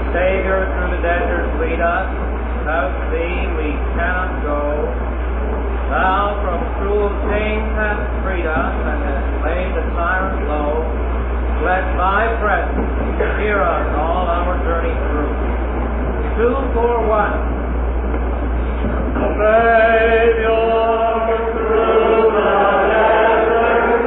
Savior, through the desert lead us. Without thee we cannot go. Thou from cruel chains hast freed us, and hast laid the tyrant low. Let thy presence cheer us all our journey through. 2-4-1. Savior, through the desert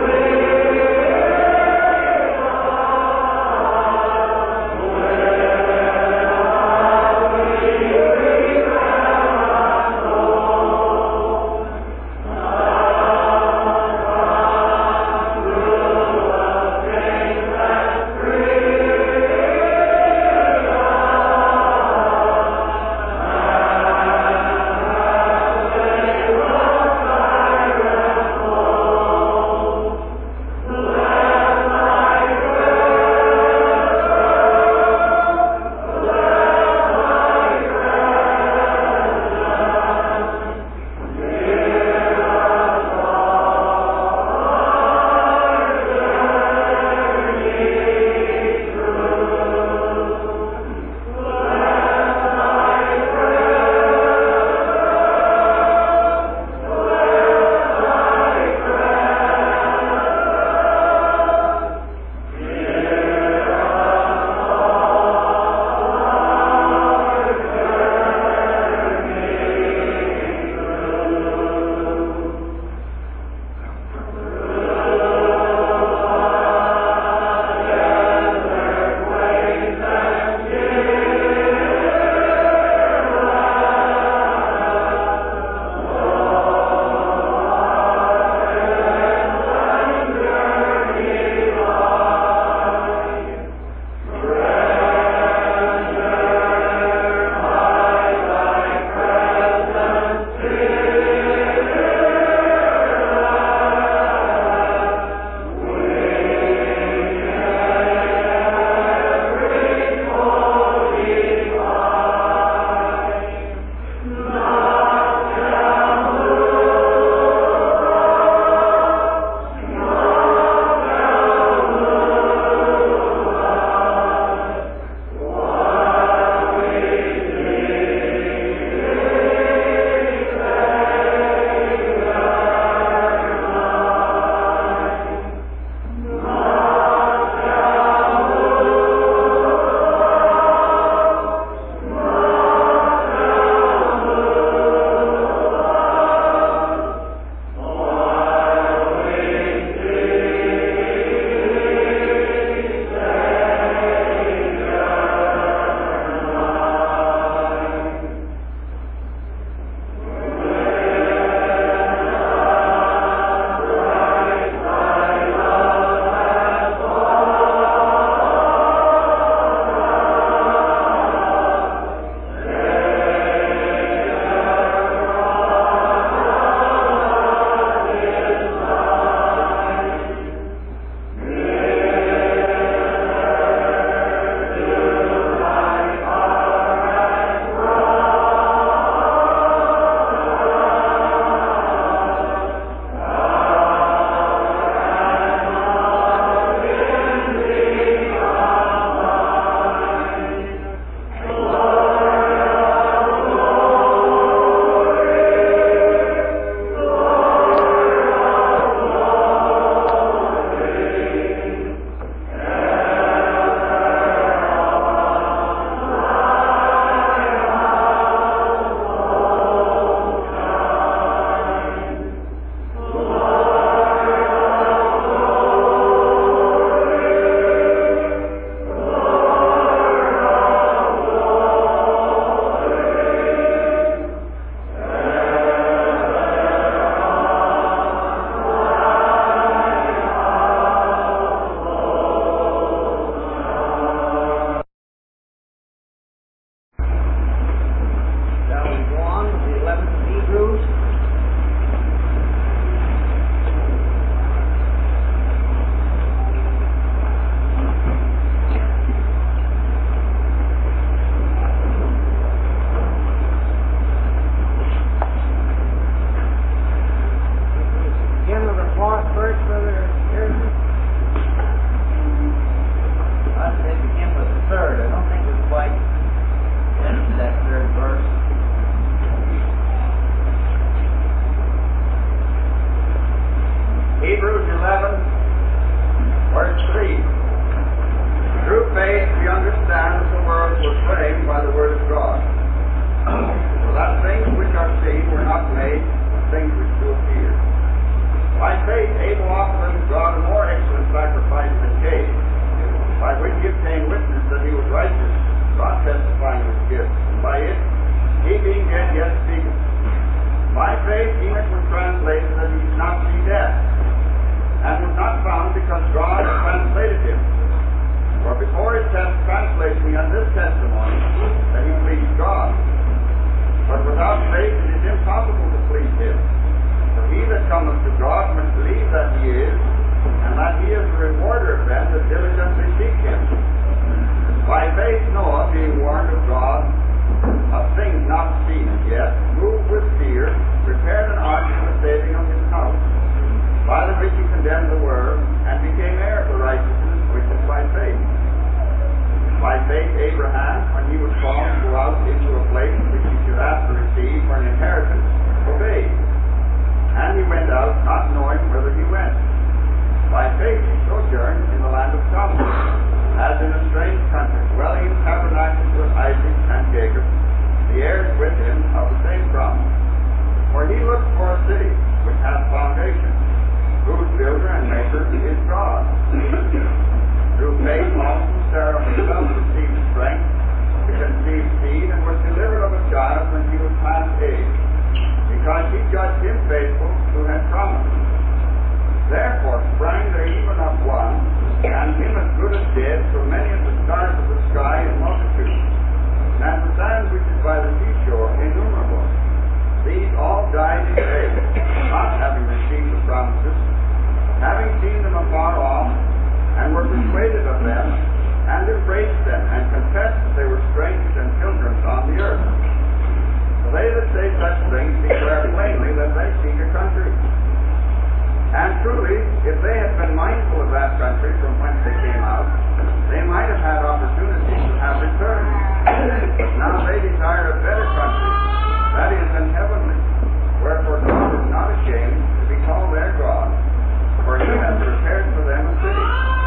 which he condemned the world, and became heir of the righteousness which is by faith. By faith Abraham, when he was called to go out into a place which he should have to receive for an inheritance, obeyed. And he went out, not knowing whither he went. By faith he sojourned in the land of promise, as in a strange country, dwelling in tabernacles with Isaac and Jacob, the heirs with him of the same promise. For he looked for a city which hath foundation, whose builder and maker is God. Through faith also Sarah herself received strength to conceive seed, and was delivered of a child when he was past age, because he judged him faithful who had promised. Therefore sprang there even up one, and him as good as dead, so many as the stars of the sky in multitude, and the sand which is by the seashore innumerable. These all died in faith, not having received the promises, having seen them afar off, and were persuaded of them, and embraced them, and confessed that they were strangers and pilgrims on the earth. For they that say such things declare plainly that they seek a country. And truly, if they had been mindful of that country from whence they came out, they might have had opportunity to have returned. Now they desire a better country, that is, an heavenly. Wherefore God is not ashamed to be called their God, for he has prepared for them a city.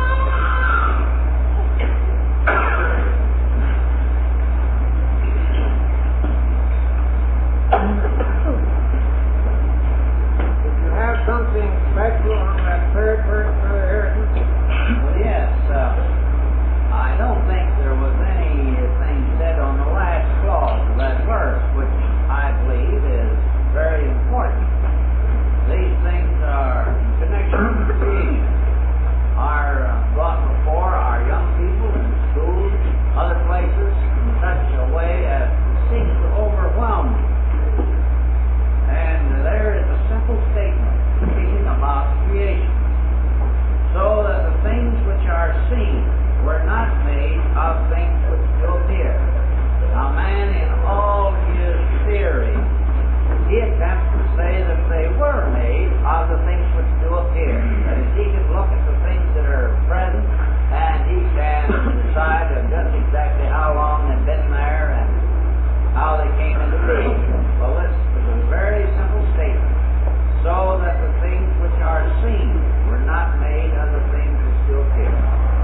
Something special on that third verse, Brother Harrison? Well, yes. I don't think there was anything said on the last clause of that verse, which I believe is very important. These things are in connection with creation, are brought before our young people in schools, other places, in such a way as seems to overwhelm them. And there is a simple statement speaking about creation, so that the things which are seen were not made of things which do appear. Now man, in all his theory, he attempts to say that they were made of the things which do appear. That is, he can look at the things that are present, and he can decide just exactly how long they've been there and how they came into being. Well, this is a very simple statement. So that the things which are seen were not made of the things which do appear.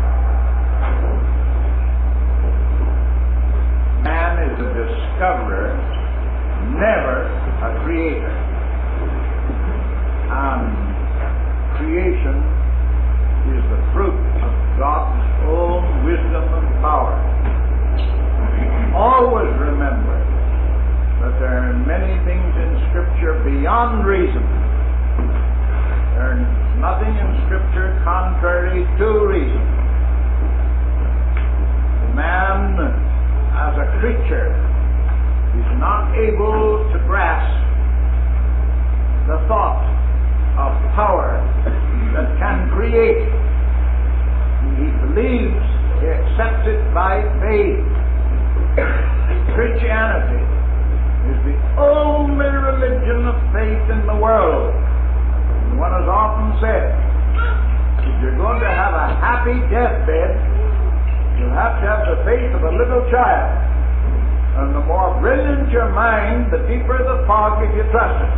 Man is a discoverer, never a creator. And creation is the fruit of God's own wisdom and power. Always remember that there are many things in Scripture beyond reason. There's nothing in Scripture contrary to reason. Man, as a creature, is not able to grasp the thought of power that can create. He believes, he accepts it by faith. Christianity is the only religion of faith in the world. One has often said, if you're going to have a happy deathbed, you'll have to have the faith of a little child. And the more brilliant your mind, the deeper the fog if you trust it.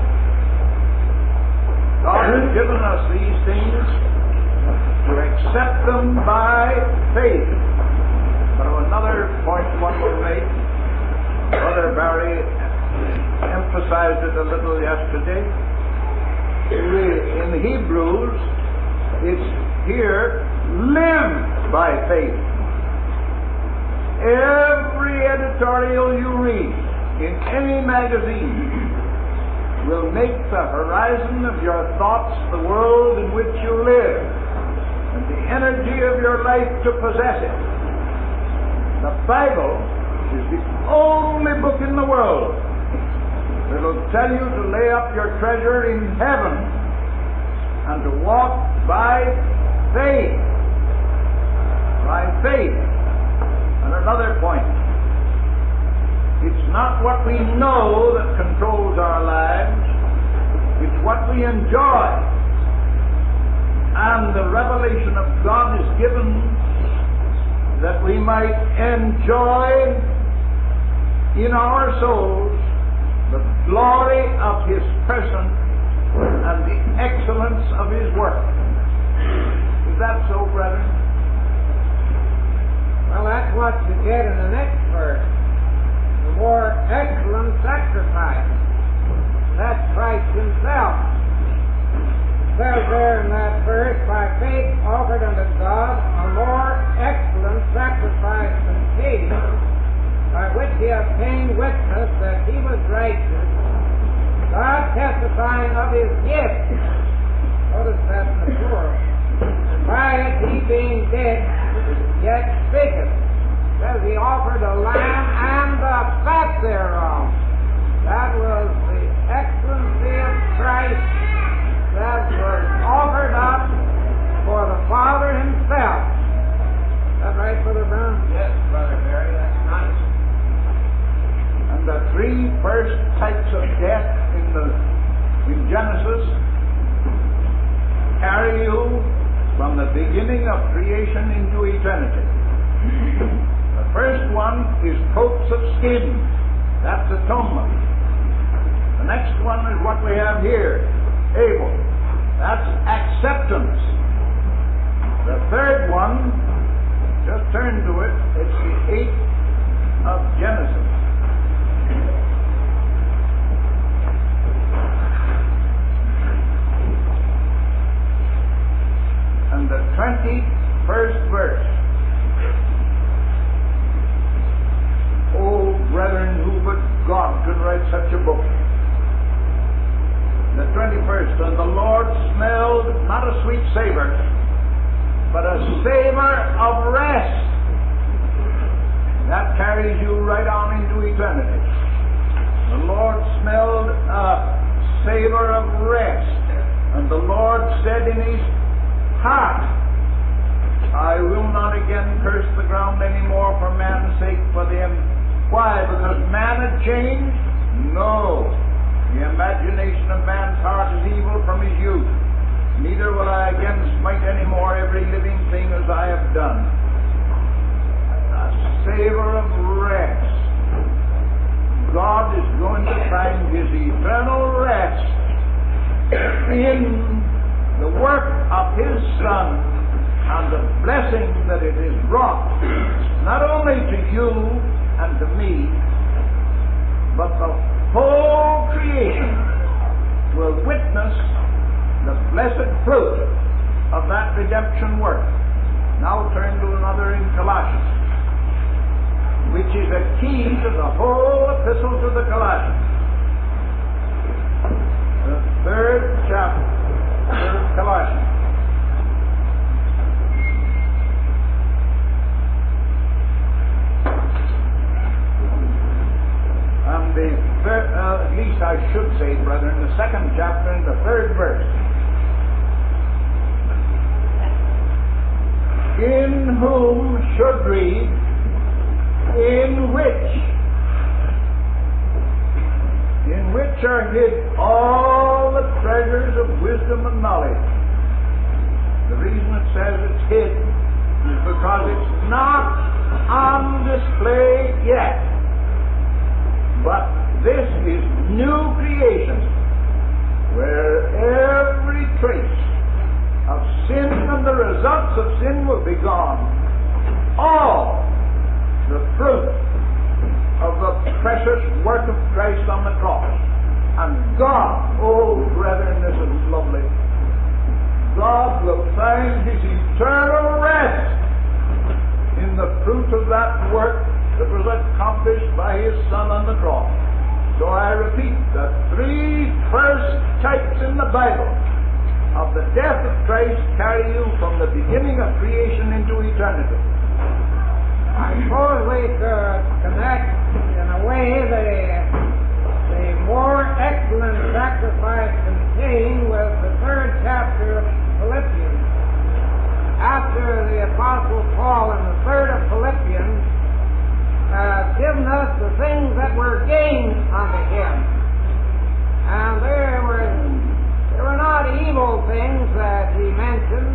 God has given us these things to accept them by faith. But another point one will make, Brother Barry emphasized it a little yesterday. In Hebrews, it's here, live by faith. Every editorial you read in any magazine will make the horizon of your thoughts the world in which you live and the energy of your life to possess it. The Bible is the only book in the world that will tell you to lay up your treasure in heaven and to walk by faith. By faith. And another point. It's not what we know that controls our lives. It's what we enjoy. and the revelation of God is given that we might enjoy in our souls the glory of His person and the excellence of His work. Is that so, brethren? Well, that's what you get in the next verse. The more excellent sacrifice. That's Christ Himself. It says there in that verse, by faith offered unto God a more excellent sacrifice than Cain, by which he obtained witness that he was righteous, God testifying of His gift. Notice that in the plural. And by it he being dead, yet speaketh. Says He offered a lamb and the fat thereof. That was the excellency of Christ that was offered up for the Father Himself. Is that right, Brother Brown? Yes, Brother Barry, that's nice. And the three first types of death in Genesis carry you from the beginning of creation into eternity. The first one is coats of skin. That's atonement. The next one is what we have here, Abel. That's acceptance. The third one, just turn to it, it's the 8th of Genesis. And the 21st verse. Oh, brethren, who but God could write such a book? The 21st, and the Lord smelled not a sweet savor, but a savor of rest. That carries you right on into eternity. The Lord smelled a savor of rest, and the Lord said in His heart, I will not again curse the ground any more for man's sake for them. Why? Because man had changed? No. The imagination of man's heart is evil from his youth. Neither will I again smite any more every living thing as I have done. A savor of rest. God is going to find His eternal rest in the work of His Son and the blessing that it has brought, not only to you and to me, but the whole creation will witness the blessed fruit of that redemption work. Now turn to another in Colossians, which is a key to the whole epistle to the Colossians. The 3rd chapter of Colossians. And the third, at least I should say, brethren, the 2nd chapter and the 3rd verse. In whom should read, in which are hid all the treasures of wisdom and knowledge. The reason it says it's hid is because it's not on display yet. But this is new creation, where every trace of sin and the results of sin will be gone. All the fruit of the precious work of Christ on the cross. And God, oh brethren, this is lovely. God will find His eternal rest in the fruit of that work that was accomplished by His Son on the cross. So I repeat, the 3 first types in the Bible of the death of Christ carry you from the beginning of creation into eternity. I suppose we could connect in a way the more excellent sacrifice contained with the 3rd chapter of Philippians. After the Apostle Paul in the 3rd of Philippians given us the things that were gained unto him. And there were not evil things that he mentioned,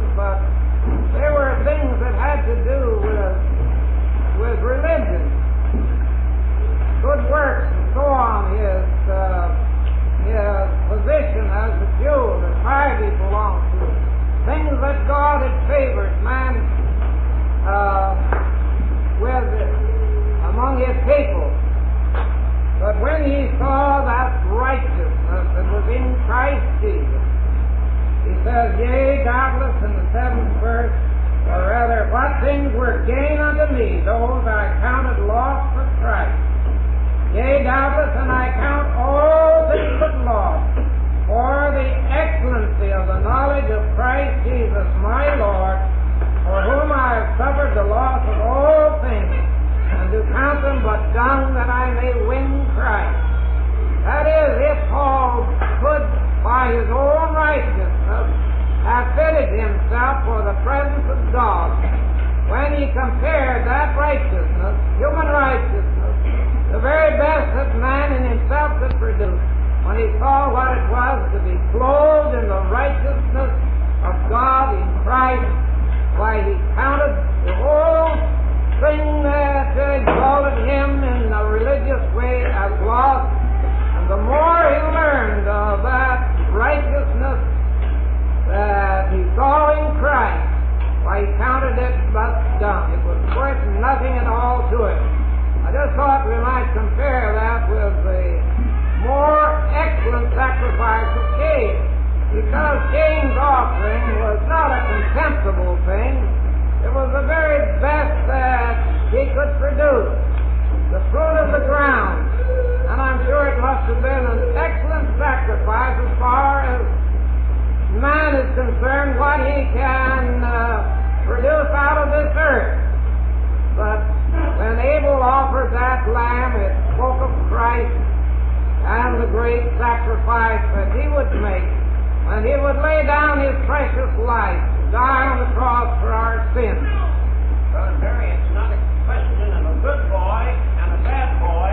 what things were gain unto me, those I counted loss for Christ. Yea, doubtless, and I count all things but loss, for the excellency of the knowledge of Christ Jesus my Lord, for whom I have suffered the loss of all things, and do count them but dung, that I may win Christ. That is, if Paul could, by his own righteousness, have fitted himself for the presence of God, when he compared that righteousness, human righteousness, the very best that man in himself could produce, when he saw what it was to be clothed in the righteousness of God in Christ, why he counted the whole thing that exalted him in a religious way as lost. And the more he learned of that righteousness that he saw in Christ, why he counted it but dung. It was worth nothing at all to him. I just thought we might compare that with the more excellent sacrifice of Cain, because Cain's offering was not a contemptible thing. It was the very best that he could produce, the fruit of the ground. And I'm sure it must have been an excellent sacrifice as far as man is concerned, what he can produce out of this earth. But when Abel offered that lamb, it spoke of Christ and the great sacrifice that he would make when he would lay down his precious life, die on the cross for our sins. Brother Perry, it's not a question of a good boy and a bad boy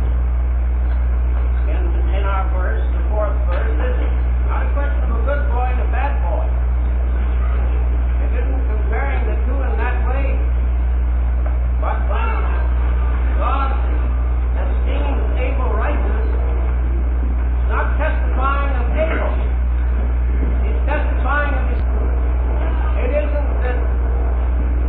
in our verse, the fourth verse, is it? Not a question of a good boy and a bad boy. It isn't comparing the two in that way, but when God esteems Abel righteous, it's not testifying of Abel. He's testifying of his. It isn't that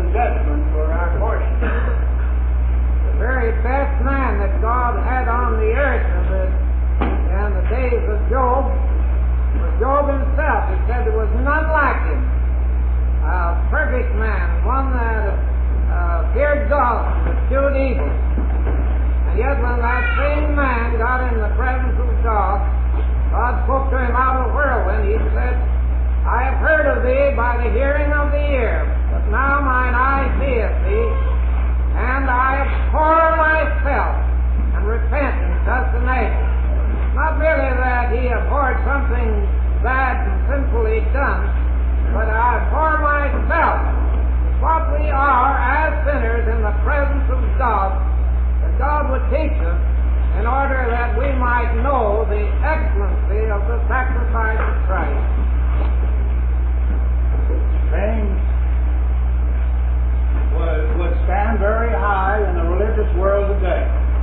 and judgment were our portion. The very best man that God had on the earth in the days of Job was Job himself. He said there was none like him. A perfect man, one that feared God and eschewed evil. And yet when that same man got in the presence of God, God spoke to him out of a whirlwind. He said, I have heard of thee by the hearing of the ear, but now mine eye seeth thee, and I abhor myself, and repent in sustenance. Not merely that he abhorred something bad and sinfully done, but I abhor myself. What we are as sinners in the presence of God, that God would teach us in order that we might know the excellency of the sacrifice of Christ. James would stand very high in the religious world today.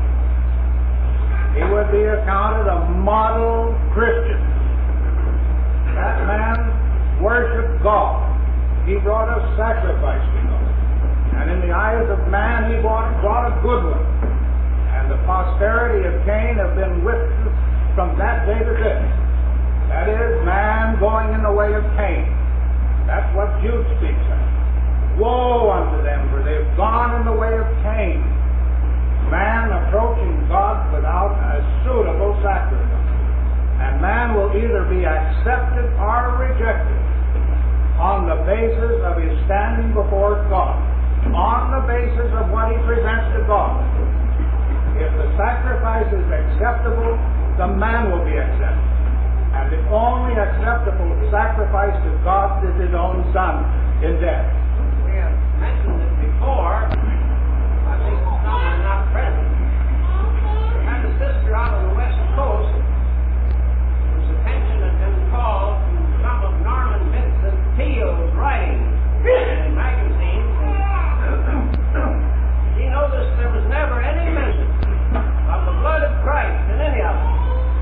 He would be accounted a model Christian. That man worshiped God. He brought a sacrifice to God. And in the eyes of man, he brought a good one. And the posterity of Cain have been witness from that day to this. That is, man going in the way of Cain. That's what Jude speaks of. Woe unto them, for they have gone in the way of Cain. Man approaching God without a suitable sacrifice. And man will either be accepted or rejected on the basis of his standing before God, on the basis of what he presents to God. If the sacrifice is acceptable, the man will be accepted. And the only acceptable sacrifice to God is his own Son in death. We have mentioned it before. I think some are not present. We had a sister out on the West Coast whose attention had been called to some of Norman Vincent Peale's writings in magazines. She noticed there was never any mention of the blood of Christ in any of them.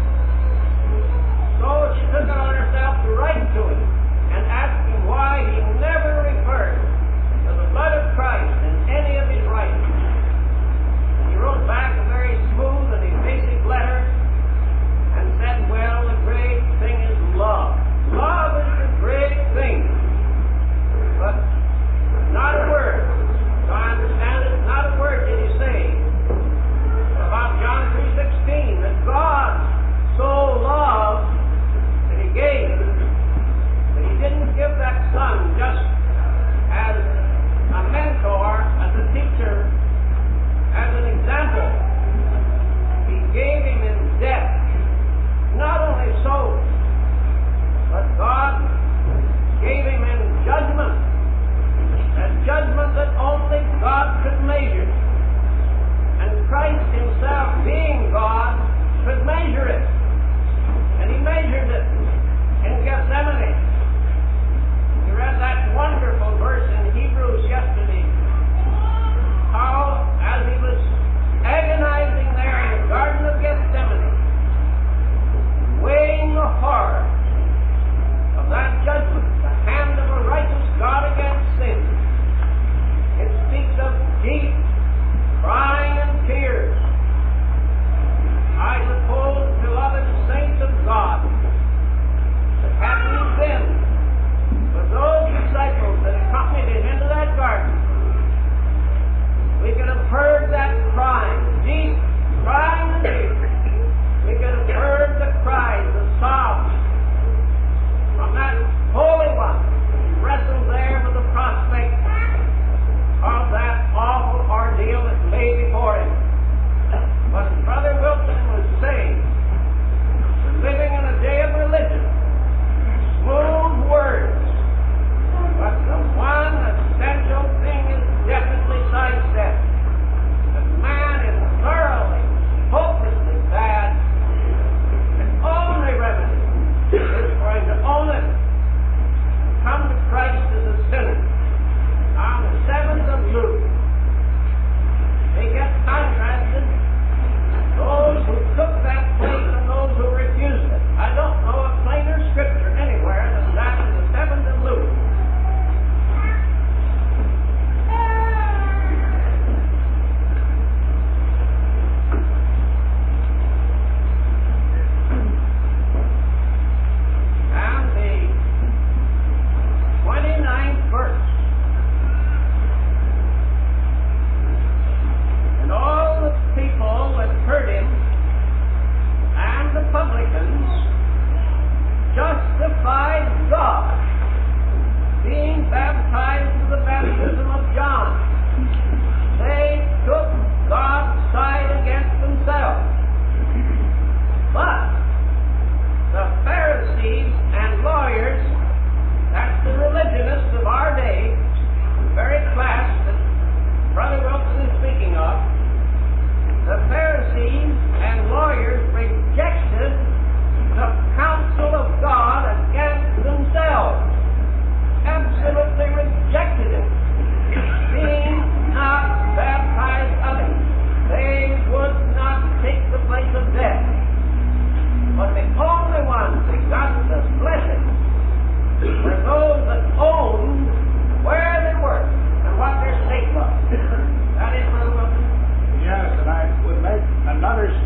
So she took it on herself to write to him and ask him why he never referred to the blood of Christ in any of his writings. And he wrote back a very smooth and evasive letter and said, well, the great thing is love. Love is the great thing. But not a word, so I understand it, not a word did he say about John 3:16, that God so loved that he gave, that he didn't give that Son just as a mentor, as a teacher, as an example. He gave him in death. Not only so, but God gave him in judgment, a judgment that only God could measure. And Christ himself, being God, could measure it. And he measured it in Gethsemane. We read that wonderful verse in Hebrews yesterday. How, as he was agonizing there in the Garden of Gethsemane, weighing the horror of that judgment, the hand of a righteous God against sin, it speaks of deep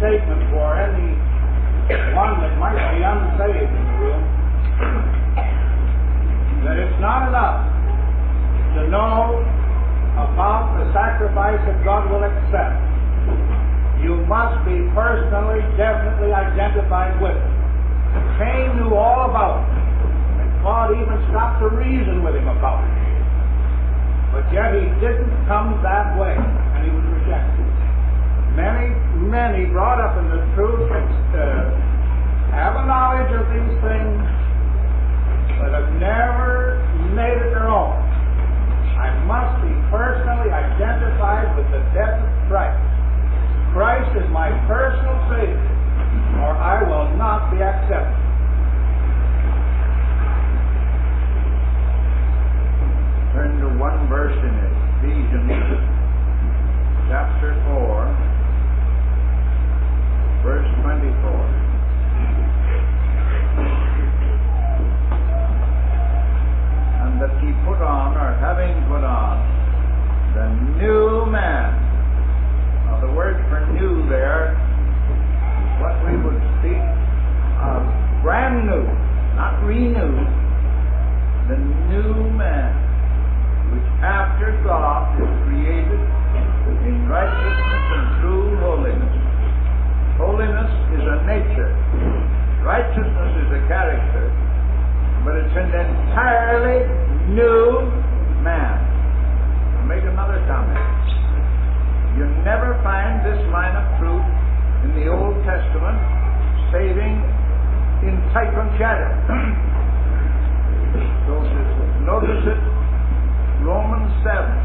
statement for any one that might be unsaved in the room, that it's not enough to know about the sacrifice that God will accept. You must be personally, definitely identified with it. Cain knew all about it, and God even stopped to reason with him about it. But yet he didn't come that way, and he was rejected. Many brought up in the truth have a knowledge of these things, but have never made it their own. I must be personally identified with the death of Christ. Christ is my personal Savior, or I will not be accepted. Turn to one verse in it, Ephesians chapter 4, verse 24. And that ye put on, or having put on, the new man. Now the word for new there is what we would speak of brand new, not renewed. The new man, which after God is created in righteousness and true holiness. Holiness is a nature. Righteousness is a character. But it's an entirely new man. I'll make another comment. You never find this line of truth in the Old Testament saving in type and shadow. So notice it, Romans 7.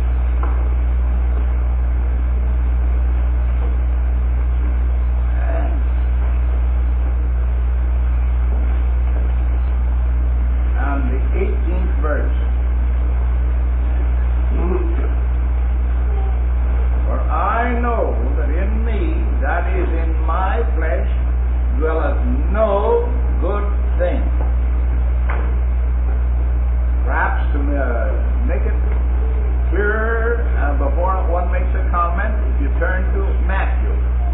And the 18th verse. For I know that in me, that is in my flesh, dwelleth no good thing. Perhaps to make it clearer before one makes a comment, if you turn to Matthew.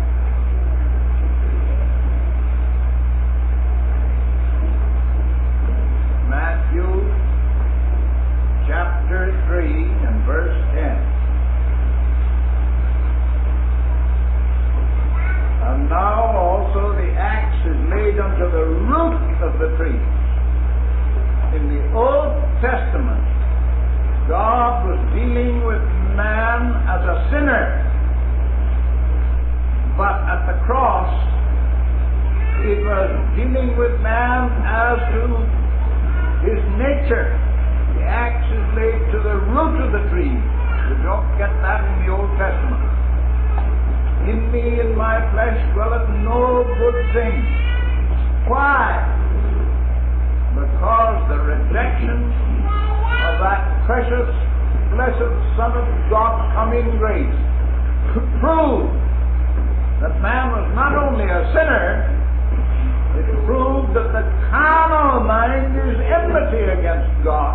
Matthew chapter 3 and verse 10. And now also the axe is laid unto the root of the tree. In the Old Testament, God was dealing with man as a sinner. But at the cross, it was dealing with man as to his nature. The axe is laid to the root of the tree. You don't get that in the Old Testament. In me, in my flesh, dwelleth no good thing. Why? Because the rejection of that precious, blessed Son of God come in grace could prove that man was not only a sinner, it proved that the carnal mind is enmity against God,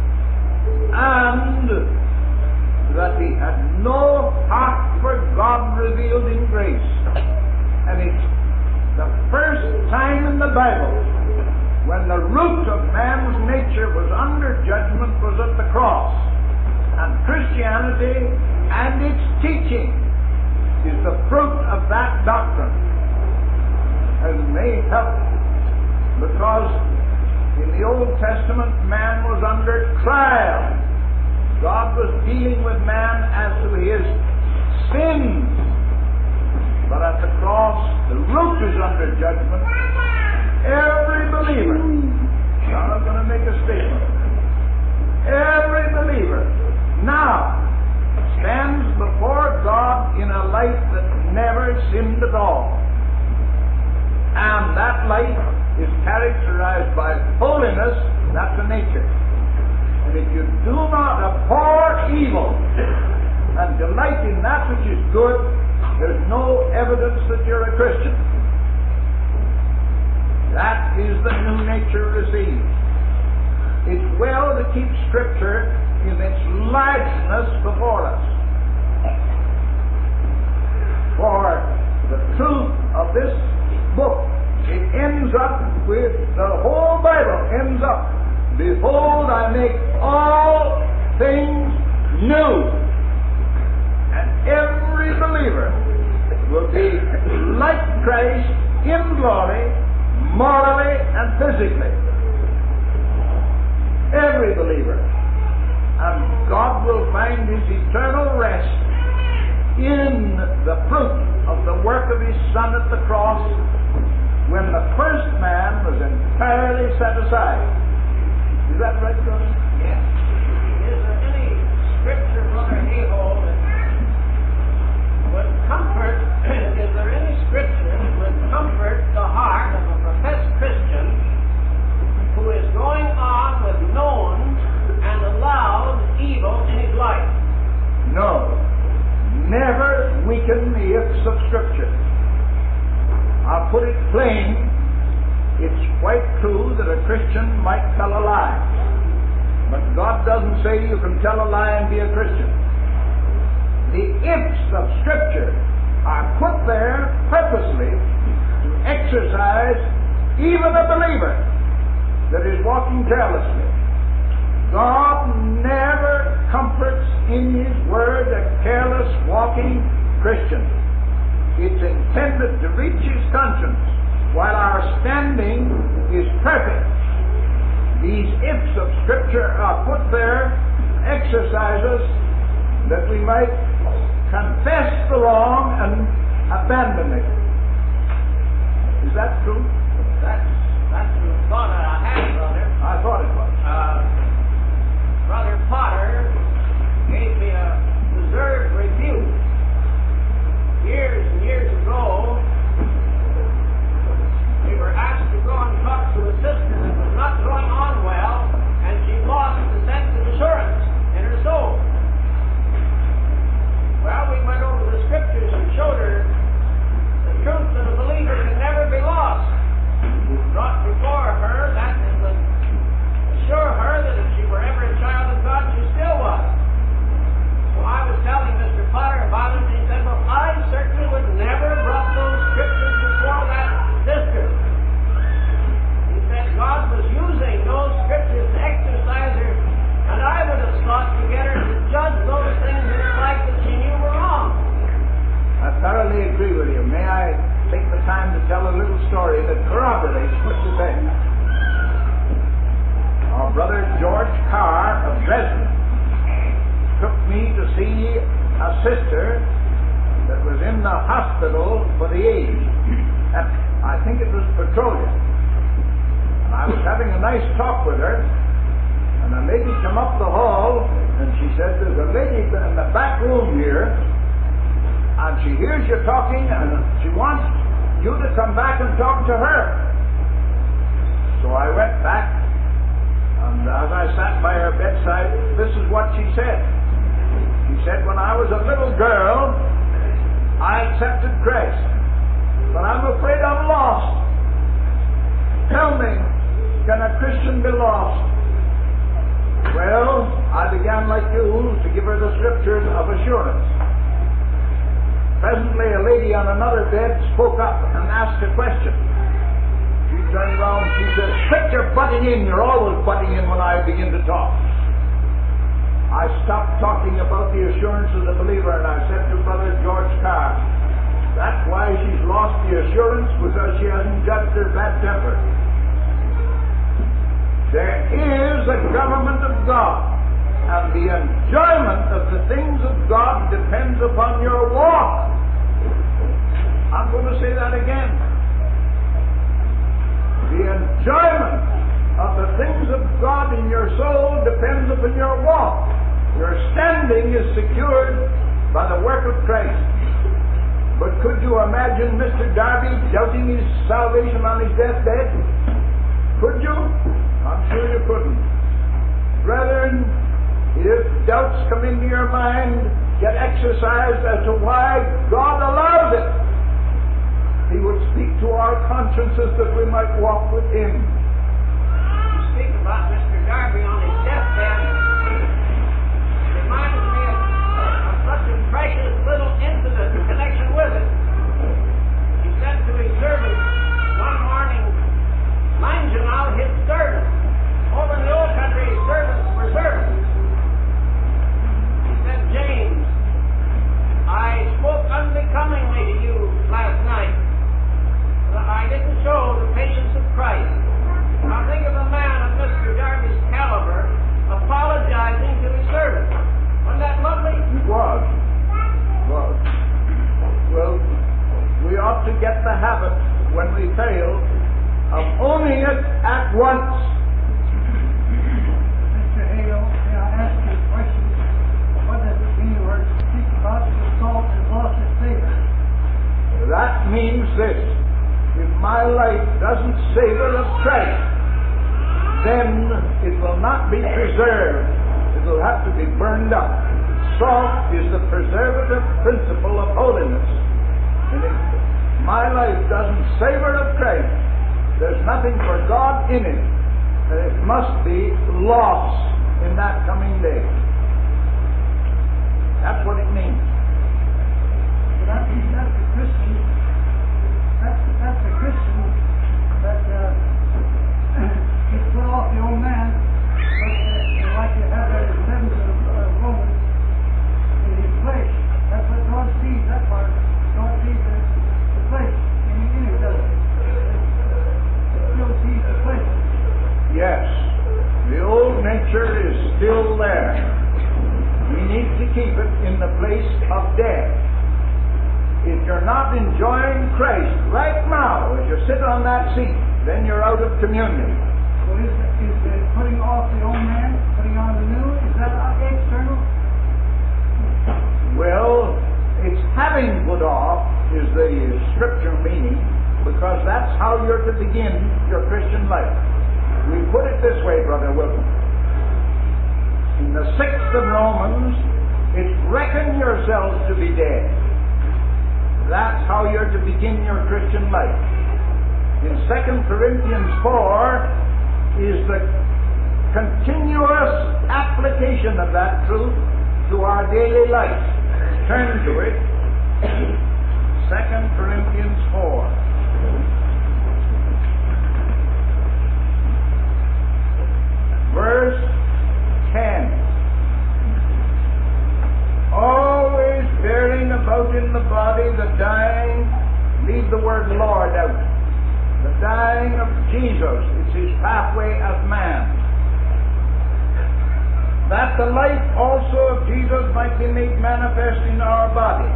and that he had no heart for God revealed in grace. And it's the first time in the Bible when the root of man's nature was under judgment was at the cross. And Christianity and its teaching is the fruit of that doctrine. And may help, because in the Old Testament man was under trial. God was dealing with man as to his sins. But at the cross, the root is under judgment. Every believer, I'm not going to make a statement, every believer now stands before God in a light that never sinned at all. And that light is characterized by holiness. That's a nature. And if you do not abhor evil and delight in that which is good, there's no evidence that you're a Christian. That is the new nature received. It's well to keep Scripture in its largeness before us. For the truth with the whole Bible ends up, behold, I make all things new. And every believer will be like Christ in glory, morally and physically. Every believer. And God will find His eternal rest in the fruit of the work of His Son at the cross, when the first man was entirely set aside. Is that right, brother? Yes. Is there any scripture, Brother Hayhoe, that would comfort, is there any scripture that would comfort the heart of a professed Christian who is going on with known and allowed evil in his life? No. Never weaken the ifs of Scripture. I'll put it plain. It's quite true that a Christian might tell a lie. But God doesn't say you can tell a lie and be a Christian. The ifs of Scripture are put there purposely to exercise even a believer that is walking carelessly. God never comforts in His Word a careless walking Christian. It's intended to reach his conscience while our standing is perfect. These ifs of Scripture are put there to exercise us that we might confess the wrong and abandon it. Is that true? That's the thought I had, brother. I thought it was. Brother Potter gave me a deserved rebuke years and years ago. We were asked to go and talk to a sister that was not going on well, and she lost the sense of assurance in her soul. Well, we went over the Scriptures and showed her the truth that a believer can never be lost. We brought before her that it would assure her that if she were ever a child of God, she still was. So I was telling Mr. Potter about it, and he said, well, I certainly would never have brought those Scriptures before that sister. He said God was using those Scriptures to exercise her, and I would have sought to get her to judge those things in her life that she knew were wrong. I thoroughly agree with you. May I take the time to tell a little story that corroborates what you say? Our brother George Carr of Dresden took me to see a sister that was in the hospital for the aged. And I think it was Petrolia. And I was having a nice talk with her, and a lady came up the hall, and she said, there's a lady in the back room here, and she hears you talking, and she wants you to come back and talk to her. So I went back, and as I sat by her bedside, this is what she said. She said, when I was a little girl, I accepted Christ, but I'm afraid I'm lost. Tell me, can a Christian be lost? Well, I began like you to give her the Scriptures of assurance. Presently, a lady on another bed spoke up and asked a question. She turned around and she said, quit your butting in. You're always butting in when I begin to talk. I stopped talking about the assurance of the believer, and I said to Brother George Carr, that's why she's lost the assurance, because she hasn't judged her bad temper. There is a government of God, and the enjoyment of the things of God depends upon your walk. I'm going to say that again. The enjoyment of the things of God in your soul depends upon your walk. Your standing is secured by the work of Christ. But could you imagine Mr. Darby doubting his salvation on his deathbed? Could you? I'm sure you couldn't. Brethren, if doubts come into your mind, get exercised as to why God allows it. He would speak to our consciences that we might walk with Him. You speak about Mr. Darby on his deathbed. It reminds me of such a precious little incident in connection with it. He said to his servant one morning, once. Mr. Hale, may I ask you a question? What does it mean where it speaks about the salt has lost its savor? That means this. If my life doesn't savor of Christ, then it will not be preserved. It will have to be burned up. Salt is the preservative principle of holiness. And if my life doesn't savor of Christ, there's nothing for God in it. And it must be lost in that coming day. That's what it means. So that means that's a Christian. That's a Christian that he's put off the old man, but like you have there in 7 Romans, in his flesh. That's what God sees. That part. God sees the flesh in it, doesn't it? It still sees the flesh. Yes, the old nature is still there. We need to keep it in the place of death. If you're not enjoying Christ right now as you sit on that seat, then you're out of communion. So is the putting off the old man, putting on the new, is that external? Well, it's having put off is the scripture meaning, because that's how you're to begin your Christian life. We put it this way, Brother Wilson. In the 6th of Romans, it's reckon yourselves to be dead. That's how you're to begin your Christian life. In 2 Corinthians 4 is the continuous application of that truth to our daily life. Turn to it. 2 Corinthians 4. Verse 10. Always bearing about in the body the dying, leave the word Lord out. The dying of Jesus. It's his pathway as man. That the life also of Jesus might be made manifest in our body.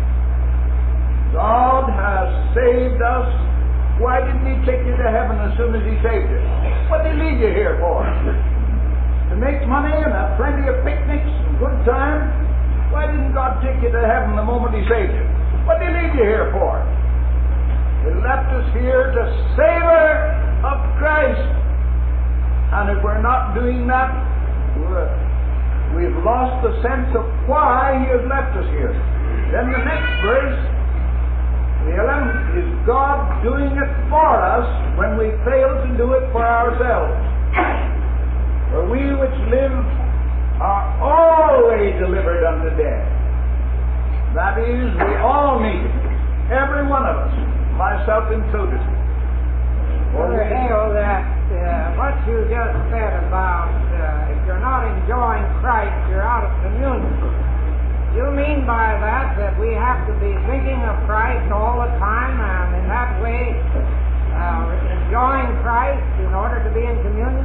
God has saved us. Why didn't he take you to heaven as soon as he saved you? What did he leave you here for? To make money and have plenty of picnics and good time? Why didn't God take you to heaven the moment he saved you? What did he leave you here for? He left us here to savor of Christ. And if we're not doing that, we've lost the sense of why he has left us here. Then the next verse, the 11th, is God doing it for us when we fail to do it for ourselves. For we which live are always delivered unto death. That is, we all need it. Every one of us, myself included. Brother Hale, that what you just said about if you're not enjoying Christ, you're out of communion. You mean by that we have to be thinking of Christ all the time, and in that way enjoying Christ in order to be in communion?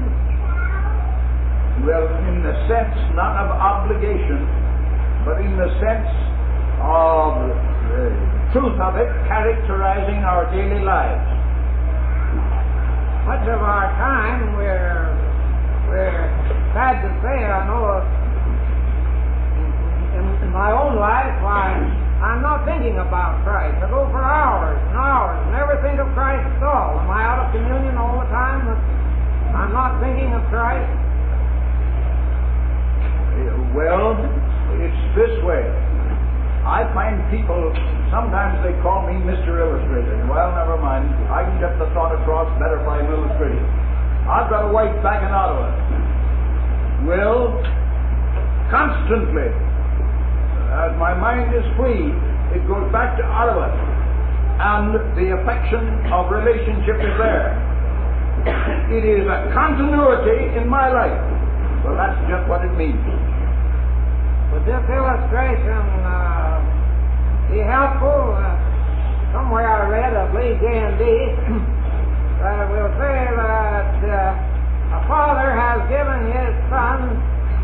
Well, in the sense not of obligation, but in the sense of the truth of it characterizing our daily lives. Much of our time we're sad to say, I know in my own life, I'm not thinking about Christ. I go for hours and hours, never think of Christ at all. Am I out of communion all the time? I'm not thinking of Christ. Well, it's this way. I find people, sometimes they call me Mr. Illustrator. Well, never mind. I can get the thought across better by illustrating. I've got a wife back in Ottawa. Well, constantly, as my mind is free, it goes back to Ottawa. And the affection of relationship is there. It is a continuity in my life. Well, that's just what it means. Would this illustration be helpful? Somewhere I read, I believe J&D, that it will say that a father has given his son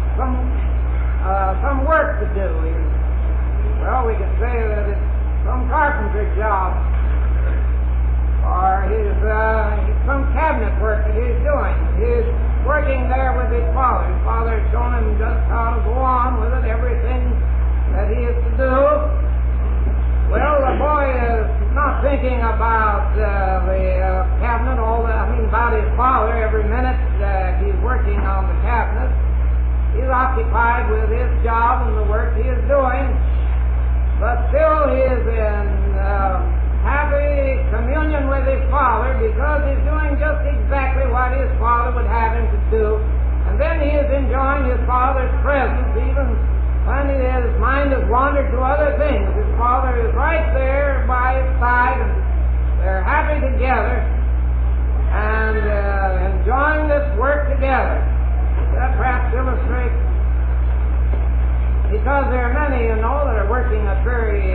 some work to do. Well, we could say that it's some carpentry job, or he some cabinet work that he's doing. He's working there with his father. His father has shown him just how to go on with it, everything that he is to do. Well, the boy is not thinking about the cabinet, about his father every minute he's working on the cabinet. He's occupied with his job and the work he is doing, but still he is in happy communion with his father because he's doing just exactly what his father would have him to do. And then he is enjoying his father's presence even when his mind has wandered to other things. His father is right there by his side, and they're happy together and enjoying this work together. That perhaps illustrates, because there are many, that are working a very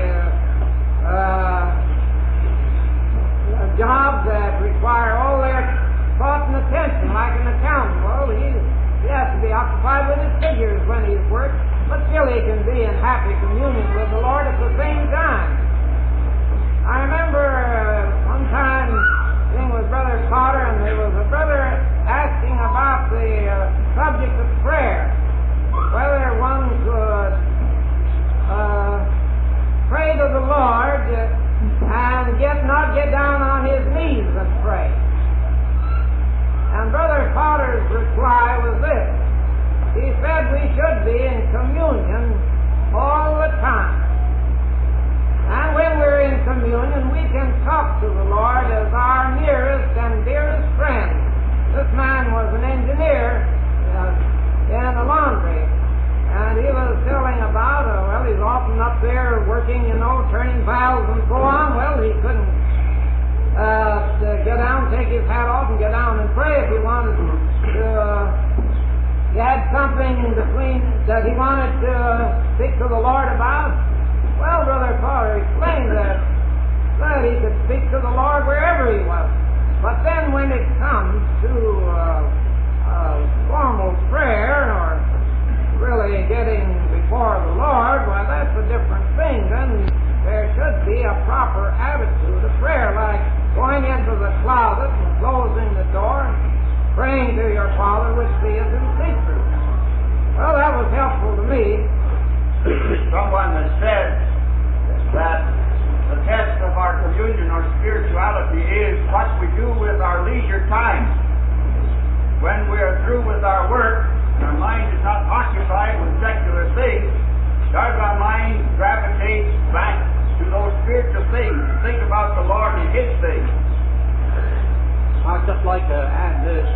jobs that require all their thought and attention, like an accountant. Well, he has to be occupied with his figures when he's worked, but still he can be in happy communion with the Lord at the same time. I remember one time being with Brother Potter, and there was a brother asking about the subject of prayer, whether one could pray to the Lord and not get down on his knees and pray. And Brother Potter's reply was this. He said we should be in communion all the time. And when we're in communion, we can talk to the Lord as our nearest and dearest friend. This man was an engineer in a laundry, and he was telling about, he's often up there working, turning valves and so on. Well, he couldn't get down, take his hat off and get down and pray if he wanted to. He had something between that he wanted to speak to the Lord about. Well, Brother Potter explained that he could speak to the Lord wherever he was. But then when it comes to formal prayer or really getting before the Lord, well, that's a different thing. Then there should be a proper attitude of prayer, like going into the closet and closing the door and praying to your Father which seeth in secret. Well, that was helpful to me. Someone has said that the test of our communion or spirituality is what we do with our leisure time. When we are through with our work, our mind is not occupied with secular things, does our mind gravitate back to those spiritual things, think about the Lord and His things. I'd just like to add this.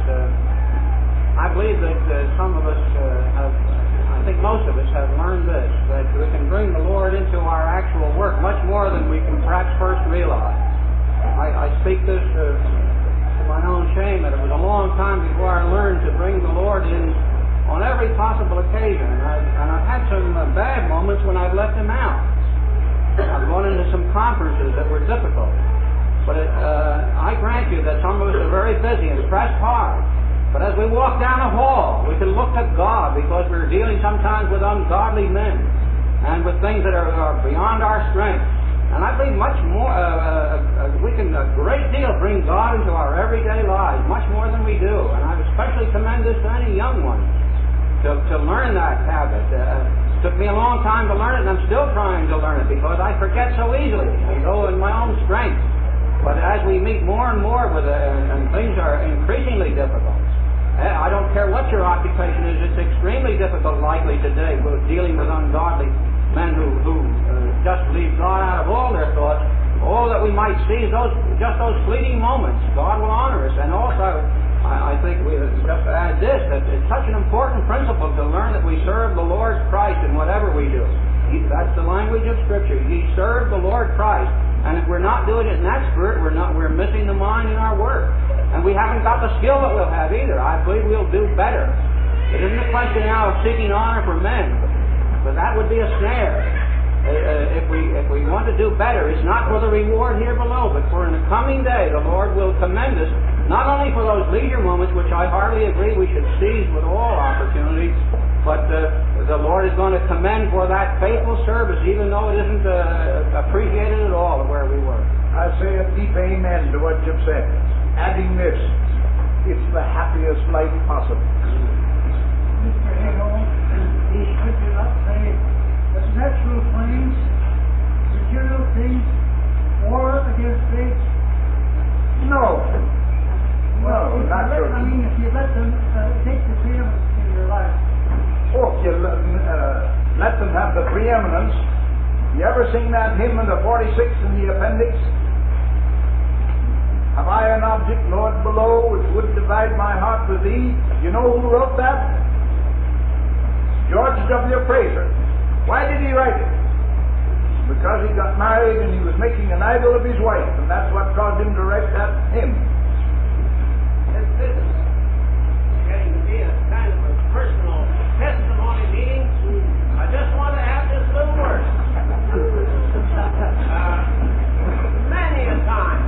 I believe that some of us I think most of us have learned this, that we can bring the Lord into our actual work much more than we can perhaps first realize. I speak this to my own shame, that it was a long time before I learned to bring the Lord in on every possible occasion. And I've had some bad moments when I've left Him out. I've gone into some conferences that were difficult. But I grant you that some of us are very busy and pressed hard. But as we walk down a hall, we can look to God, because we're dealing sometimes with ungodly men and with things that are beyond our strength. And I believe much more, we can a great deal bring God into our everyday lives, much more than we do. And I especially commend this to any young ones to learn that habit. It took me a long time to learn it, and I'm still trying to learn it, because I forget so easily and go in my own strength. But as we meet more and more with it, and things are increasingly difficult, I don't care what your occupation is, it's extremely difficult likely today with dealing with ungodly men who just leave God out of all their thoughts. All that we might see is just those fleeting moments. God will honor us. And also, I think we just add this, that it's such an important principle to learn that we serve the Lord Christ in whatever we do. That's the language of Scripture. Ye serve the Lord Christ. And if we're not doing it in that spirit, we're missing the mind in our work. And we haven't got the skill that we'll have either. I believe we'll do better. It isn't a question now of seeking honor for men, but that would be a snare. If we want to do better, it's not for the reward here below, but for in the coming day, the Lord will commend us, not only for those leisure moments, which I hardly agree we should seize with all opportunities, but the Lord is going to commend for that faithful service, even though it isn't appreciated at all where we were. I say a deep amen to what you've said. Adding this, it's the happiest life possible. Mr. Hale, he did not say that natural things, material things, war against faith. No. No, not so. I mean, if you let them take the preeminence in your life. Oh, if you let them have the preeminence. You ever sing that hymn in the 46 in the appendix? Have I an object, Lord, below, which would divide my heart with thee? You know who wrote that? George W. Fraser. Why did he write it? Because he got married and he was making an idol of his wife, and that's what caused him to write that hymn. This is getting to be a kind of a personal testimony meeting. I just want to have this little word. Many a time,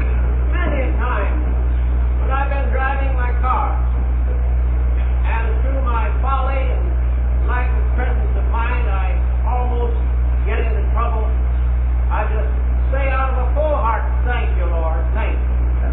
when I've been driving my car, and through my folly and lack of presence of mind, I almost get into trouble. I just say out of a full heart, thank you, Lord, thank you.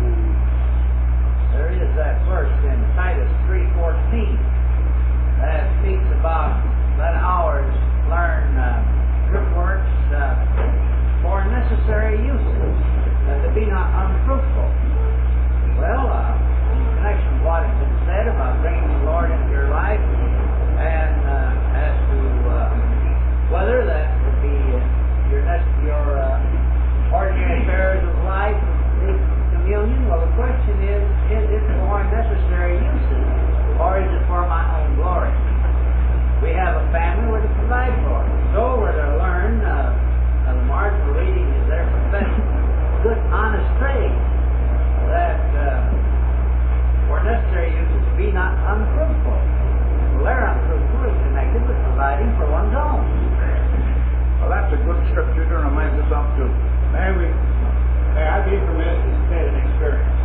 There is that verse in Titus 3:14 that speaks about let ours learn good works for necessary uses, that they be not unfruitful. Well, in connection with what has been said about bringing the Lord into your life, and as to whether that would be your ordinary affairs of life, the communion, well, the question is it for necessary uses, or is it for my own glory? We have a family we're to provide for. So we're to learn, the marginal reading is their profession, good, honest trade, that for necessary uses be not unfruitful. Well, their unfruitful is connected with providing for one's own. Well, that's a good scripture to remind us of, too. May I be permitted to state an experience?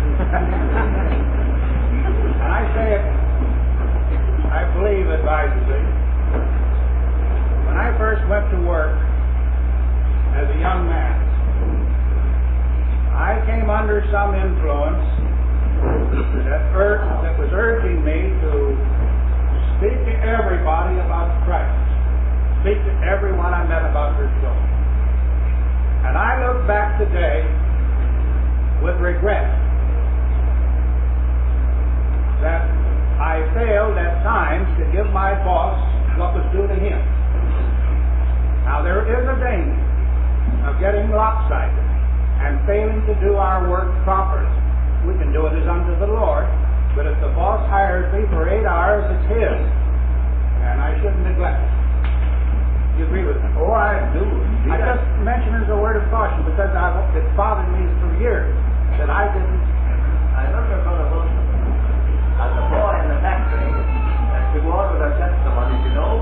And I say it, I believe advisedly. When I first went to work as a young man, I came under some influence that was urging me to speak to everybody about Christ. Speak to everyone I met about their soul. And I look back today with regret that I failed at times to give my boss what was due to him. Now there is a danger of getting lopsided and failing to do our work properly. We can do it as unto the Lord, but if the boss hires me for 8 hours, it's his, and I shouldn't neglect it. You agree with me? Oh, I do. I just mention it as a word of caution because it's bothered me for years that I didn't. I remember Brother Wilson as a boy in the factory to go on with our testimonies, you know.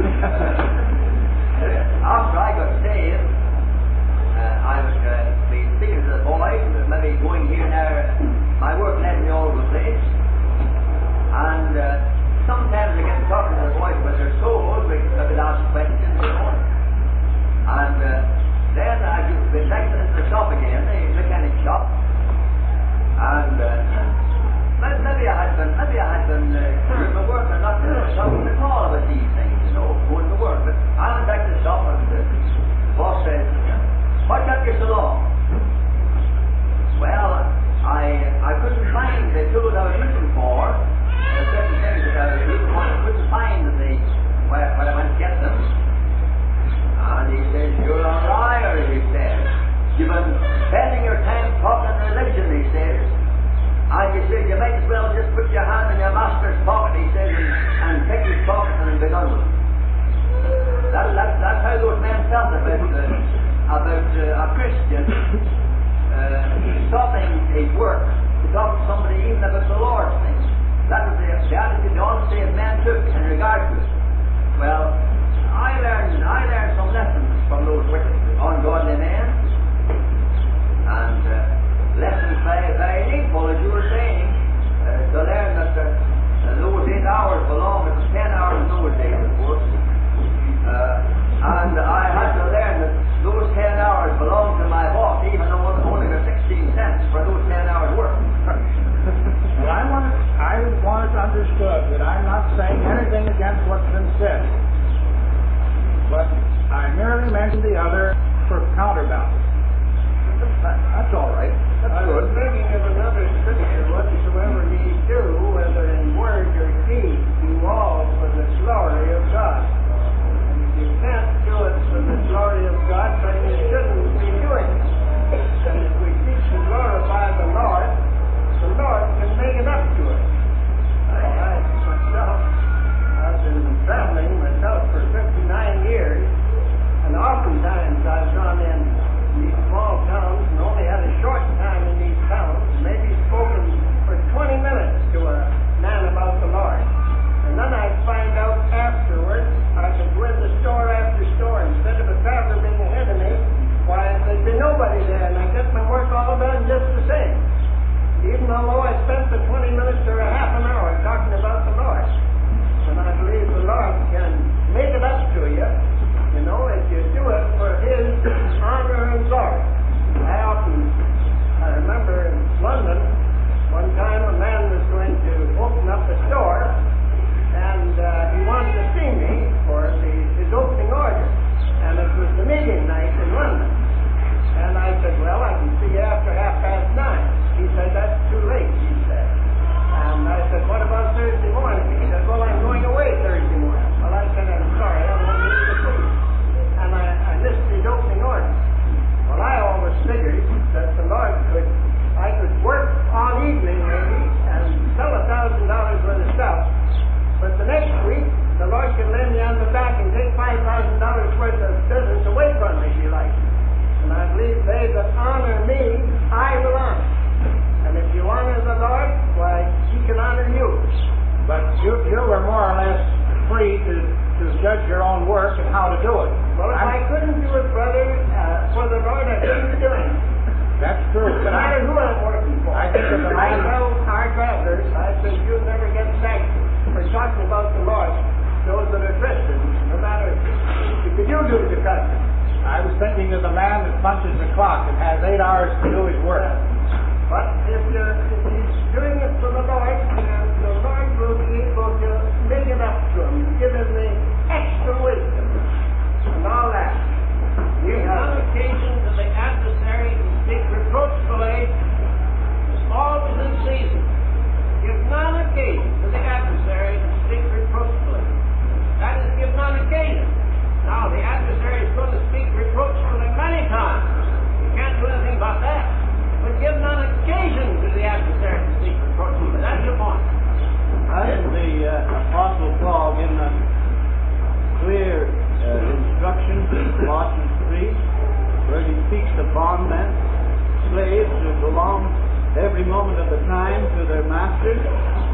After I got saved, I was be speaking to the boys, maybe going here and there. My work led me all over the place, and sometimes I get talking to the boys about their souls. I could ask questions, you know. And then I been back to the shop again, the mechanic shop, and maybe I had been clearing my work and not talking at all about these things, you know, going to work. But I went back to the shop and the boss said, "What kept you so long?" Well, I couldn't find the tools I was looking for. Certain things that I was looking for, I couldn't find where I went to get them. And he says, "You're a liar," he says. "You've been spending your time talking religion," he says. And he says, "You might as well just put your hand in your master's pocket," he says, and pick his pocket and be done with it. That's how those men felt about a Christian stopping his work to talk to somebody even about the Lord's things. That was the attitude the unsaved men took in regard to it. Well, I learned some lessons from those wicked, ungodly men, and lessons very needful, as you were saying, to learn that those 8 hours belong, it was 10 hours no good days, of course. And I had to learn that those 10 hours belonged to my boss, even though it only got 16 cents for those 10 hours work. Well, I want it understood that I'm not saying anything against what's been said. But I merely mentioned the other for counterbalance. That's all right. That's I was good. thinking of another scripture, whatsoever ye do, whether in word or deed, do all for the glory of God. And if you can't do it for the glory of God, then you shouldn't be doing it. And if we seek to glorify the Lord can make it up to us. I myself, I've been traveling myself for 59 years, and oftentimes I've gone in these small towns and only had a short time in these towns, maybe spoken for 20 minutes to a man about the Lord. And then I'd find out afterwards, I could go into store after store, instead of a traveler being ahead of me, why, there'd be nobody there, and I'd get my work all done just the same. Even although I spent the 20 minutes or a half an hour talking about the Lord. And I believe the Lord can make it up to you, if you do it for His honor and glory. I remember in London, one time a man was going to open up a store, and he wanted to see me for his opening order. And it was the meeting night in London. And I said, well, I can see you after 9:30. He said, that's too late, he said. And I said, what about Thursday morning? He said, well, I'm going away Thursday morning. Well, I said, I'm sorry, I won't be able to see you. And I missed his opening order. Well, I always figured that the Lord I could work all evening maybe and sell $1,000 worth of stuff, but the next week, the Lord could lay me on the back and take $5,000 worth of business away from me, if you like. And I believe they that honor me, I will honor. And if you honor the Lord, why, He can honor you. But you were more or less free to judge your own work and how to do it. Well, if I couldn't do it, brother, for the Lord, I couldn't be doing it. That's true. No matter who I'm working for. I think that I tell our travelers, I said, you'll never get sanctioned for talking about the Lord, those that are Christians, no matter if you do the custom. I was thinking of the man that punches the clock and has 8 hours to do his work. But if he's doing it for the Lord, then the Lord will be able to make it up to him, give him the extra wisdom and all that. Give none occasion to the adversary to speak reproachfully, always in season. Give none occasion to the adversary to speak reproachfully. That is, give none occasion. Now, the adversary is going to speak reproachfully many times. You can't do anything about that. But give none occasion to the adversary to speak reproachfully. That's the point. Hasn't the Apostle Paul given us clear instructions in Colossians 3, where he speaks to bondmen, slaves who belong every moment of the time to their masters?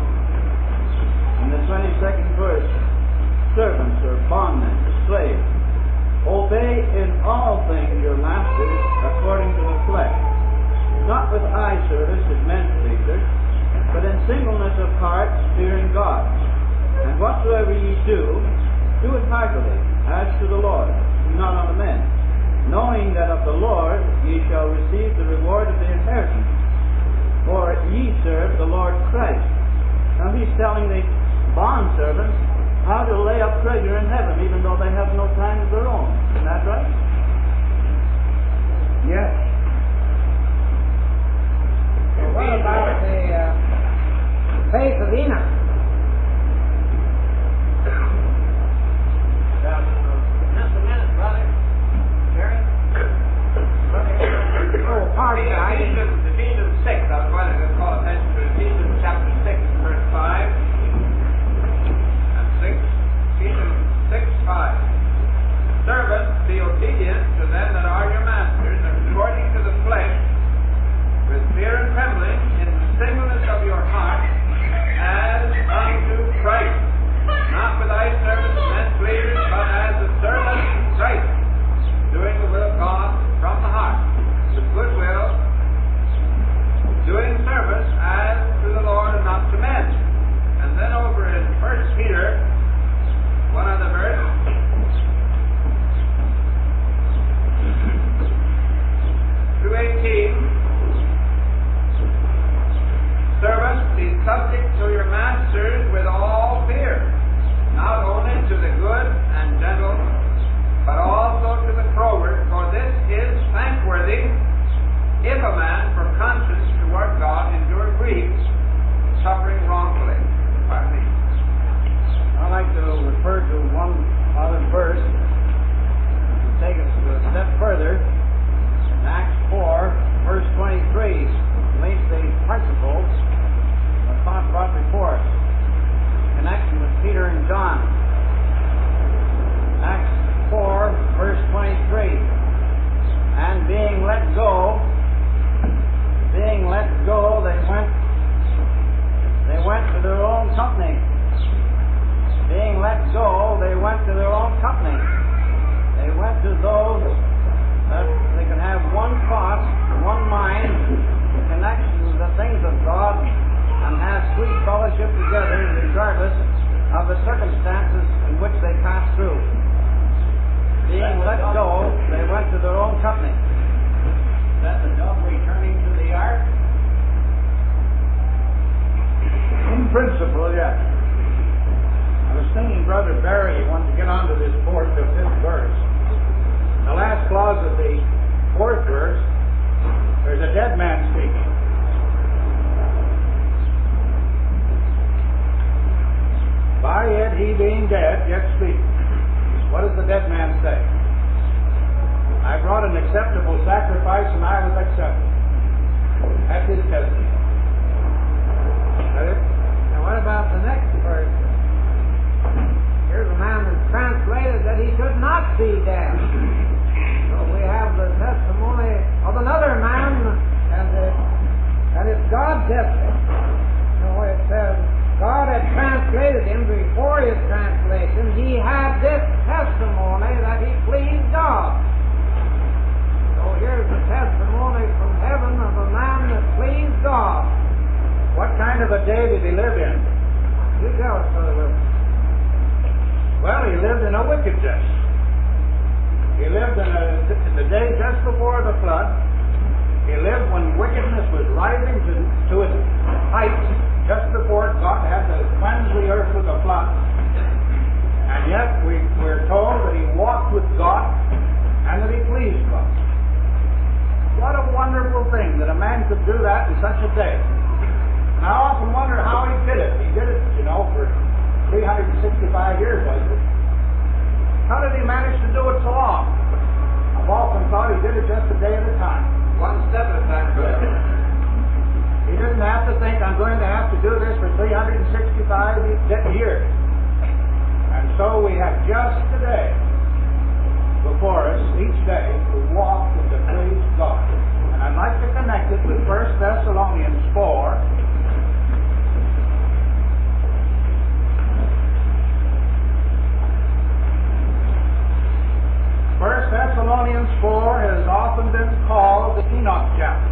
In the 22nd verse, servants or bondmen, slaves, obey in all things your masters according to the flesh, not with eye service as men's pleasers, but in singleness of heart, fearing God. And whatsoever ye do, do it heartily, as to the Lord, not unto men, knowing that of the Lord ye shall receive the reward of the inheritance. For ye serve the Lord Christ. Now he's telling the bondservants how to lay up treasure in heaven, even though they have no time of their own. Isn't that right? Yes. What about the faith of Enoch? Just a minute, brother. Jerry? Oh, pardon me. Ephesians 6, I was going to call attention to Ephesians chapter 6, verse 5 and 6. Ephesians 6, 5. Servants, be obedient to them that are your masters, according to the flesh, with fear and trembling, in the singleness of your heart, as unto Christ, not with eye service and men's pleasers, but as a servant of Christ, doing the will of God from the heart, with good will, doing service as to the Lord and not to men. And then over in 1 Peter weeks, suffering wrongfully. Pardon me. I'd like to refer to one other verse and take us a step further. In Acts 4, verse 23, lays the principles of thought brought before us in connection with Peter and John. Acts 4, verse 23. And being let go, they went to their own company. Being let go, they went to their own company. They went to those that they can have one thought, one mind, in connection with the things of God, and have sweet fellowship together, regardless of the circumstances in which they pass through. Being let go, they went to their own company. Is that the dove returning to the ark? In principle, yes. I was thinking Brother Barry wanted to get on to this 4th to 5th verse. The last clause of the 4th verse, there's a dead man speaking. By it he being dead yet speaks. What does the dead man say? I brought an acceptable sacrifice and I was accepted. That's his testimony. Is that it? Now what about the next verse? Here's a man that's translated that he could not see death. So we have the testimony of another man, and it's God tested. It says God had translated him before his translation. He had this testimony that he pleased God. So here's the testimony from heaven of a man that pleased God. What kind of a day did he live in? You tell us, Brother Wilson. Well, he lived in a wicked day. He lived in the day just before the flood. He lived when wickedness was rising to its heights, just before God had to cleanse the earth with a flood. And yet we're told that he walked with God and that he pleased God. What a wonderful thing that a man could do that in such a day. And I often wonder how he did it. He did it, for 365 years, was it? How did he manage to do it so long? I've often thought he did it just a day at a time. One step at a time, brother. He didn't have to think, I'm going to have to do this for 365 years. And so we have just today before us, each day, to walk and to please God. And I'd like to connect it with 1 Thessalonians 4. 1 Thessalonians 4 has often been called the Enoch chapter.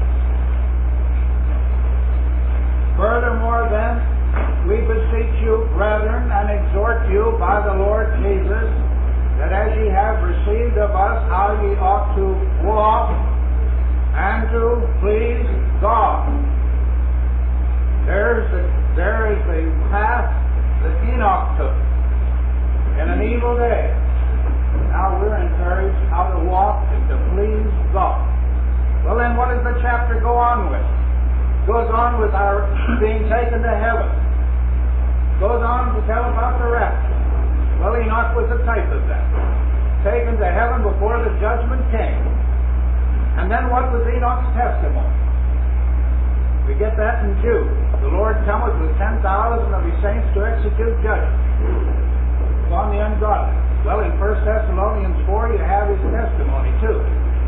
Furthermore, then, we beseech you, brethren, and exhort you by the Lord Jesus, that as ye have received of us how ye ought to walk and to please God. There is the path that Enoch took in an evil day. Now we're encouraged how to walk and to please God. Well, then what does the chapter go on with? It goes on with our being taken to heaven. It goes on to tell about the rapture. Well, Enoch was a type of that. Taken to heaven before the judgment came. And then what was Enoch's testimony? We get that in Jude. The Lord cometh with 10,000 of his saints to execute judgment upon the ungodly. Well, in 1 Thessalonians 4, you have his testimony, too.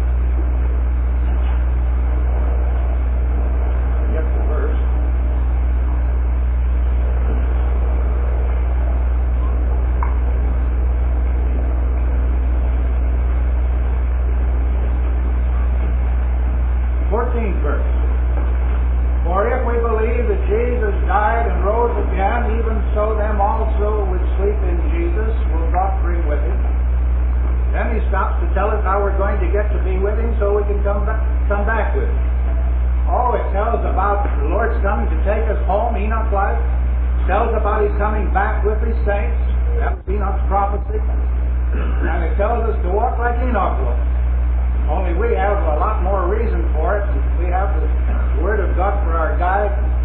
Get the verse. Verse. For if we believe that Jesus died and rose again, even so them also which sleep in Jesus will God bring with him. Then he stops to tell us how we're going to get to be with him so we can come back with him. Oh, it tells about the Lord's coming to take us home, Enoch like. It tells about his coming back with his saints. That was Enoch's prophecy. And it tells us to walk like Enoch walked. Only we have a lot more reason for it. We have the Word of God for our guide.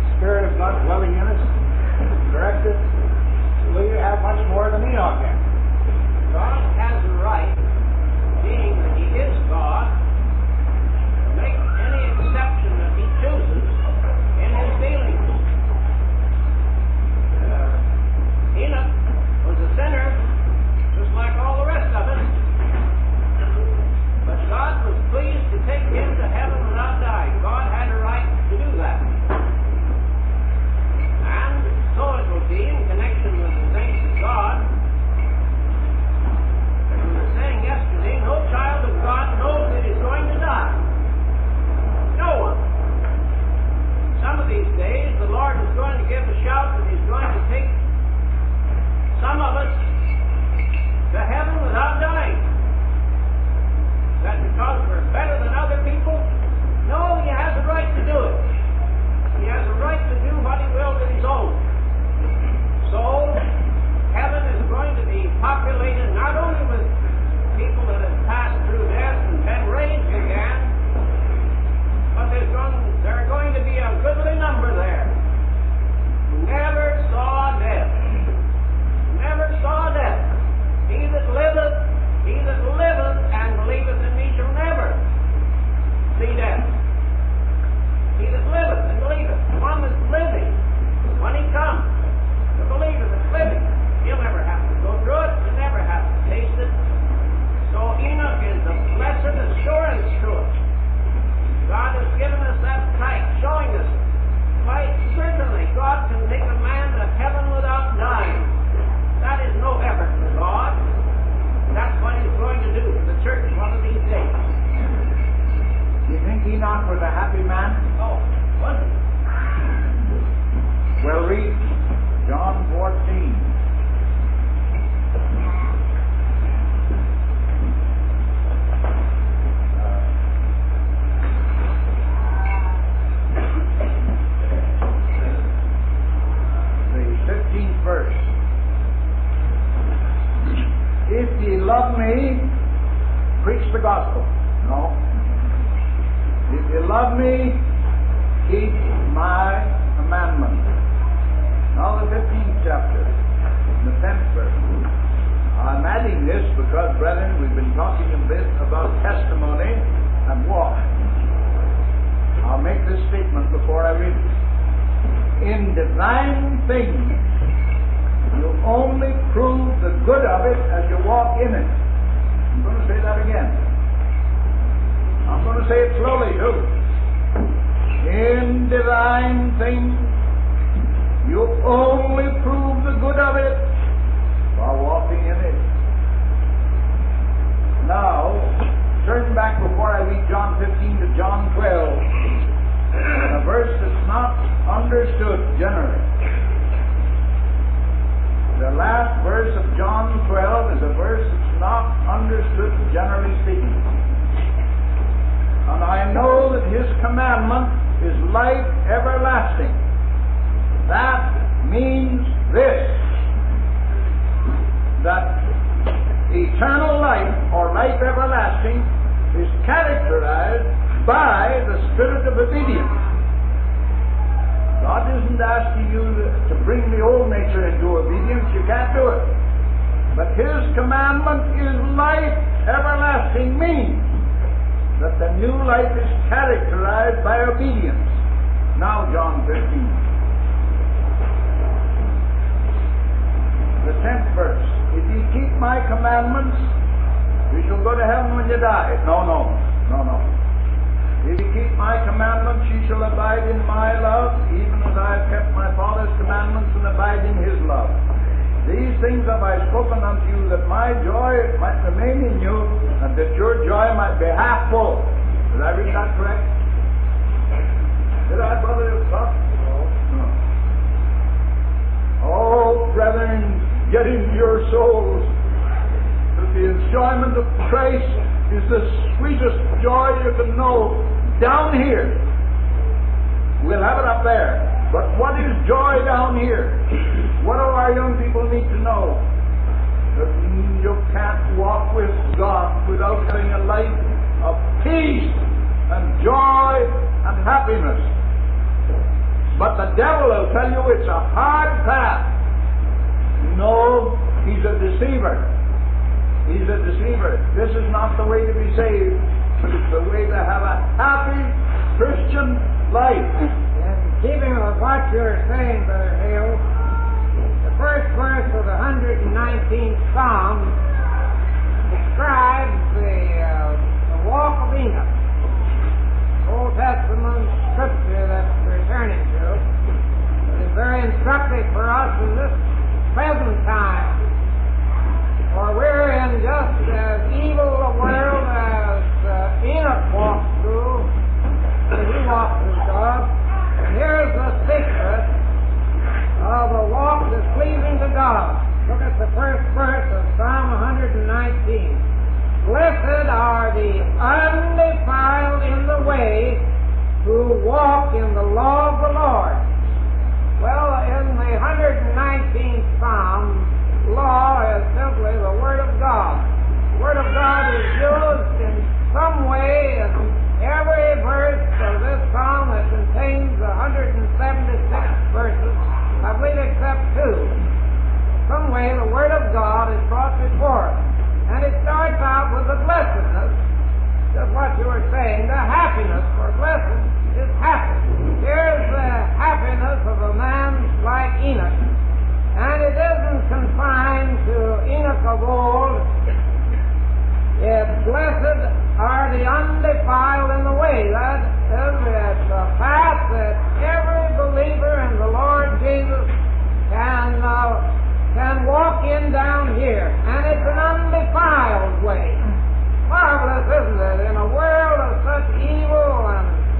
Enoch was a happy man? Oh, was it? Well, read John 14. The 15th verse. If ye love me, preach the gospel. No. If you love me, keep my commandments. Now the 15th chapter, the 10th verse. I'm adding this because, brethren, we've been talking a bit about testimony and walk. I'll make this statement before I read it. In divine things, you only prove the good of it as you walk in it. I'm going to say that again. I'm going to say it slowly too. In divine things, you only prove the good of it while walking in it. Now, turn back before I read John 15 to John 12, in a verse that's not understood generally. The last verse of John 12 is a verse that's not understood generally speaking. And I know that His commandment is life everlasting. That means this, that eternal life or life everlasting is characterized by the spirit of obedience. God isn't asking you to bring the old nature into obedience. You can't do it. But His commandment is life everlasting, means that the new life is characterized by obedience. Now John 15. The 10th verse. If ye keep my commandments, you shall go to heaven when you die. No. If ye keep my commandments, ye shall abide in my love, even as I have kept my Father's commandments and abide in His love. These things have I spoken unto you, that my joy might remain in you, and that your joy might be half full. Did I read that correct? Did I, brother? No. Oh, brethren, get into your souls that the enjoyment of Christ is the sweetest joy you can know down here. We'll have it up there. But what is joy down here? What do our young people need to know? That you can't walk with God without having a life of peace and joy and happiness. But the devil will tell you it's a hard path. No, he's a deceiver. He's a deceiver. This is not the way to be saved, but it's the way to have a happy Christian life. And keeping with what you're saying, Brother Hale, the first verse of the 119th Psalm describes the walk of Enoch. Old Testament scripture that we're turning to. It is very instructive for us in this present time. For we're in just as evil a world as Enoch walked through, as he walked through God. And here's the secret of a walk that's pleasing to God. Look at the first verse of Psalm 119. Blessed are the undefiled in the way who walk in the law of the Lord. Well, in the 119th Psalm, law is simply the Word of God. The Word of God is used in some way in every verse of this Psalm that contains 176 verses, I believe except two. Some way the Word of God is brought before us. And it starts out with the blessedness, just what you were saying, the happiness, for blessed is happy. Here's the happiness of a man like Enoch. And it isn't confined to Enoch of old. It's blessed are the undefiled in the way. That is a path that every believer in the Lord Jesus can walk in down here. And it's an undefiled way. Marvelous, isn't it? In a world of such evil and